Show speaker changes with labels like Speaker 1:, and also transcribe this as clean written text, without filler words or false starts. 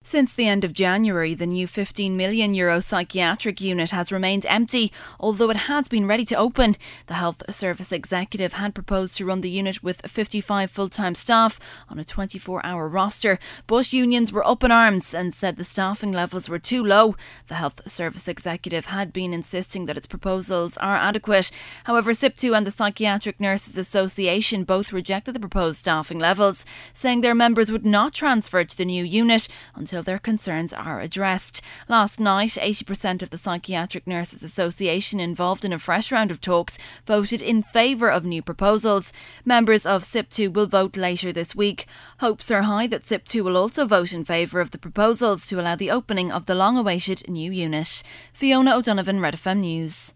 Speaker 1: Since the end of January, the new €15 million psychiatric unit has remained empty, although it has been ready to open. The Health Service Executive had proposed to run the unit with 55 full-time staff on a 24-hour roster, but unions were up in arms and said the staffing levels were too low. The Health Service Executive had been insisting that its proposals are adequate. However, SIPTU and the Psychiatric Nurses Association both rejected the proposed staffing levels, saying their members would not transfer to the new unit until their concerns are addressed. Last night, 80% of the Psychiatric Nurses Association involved in a fresh round of talks voted in favour of new proposals. Members of SIPTU will vote later this week. Hopes are high that SIPTU will also vote in favour of the proposals to allow the opening of the long-awaited new unit. Fiona O'Donovan, Red FM News.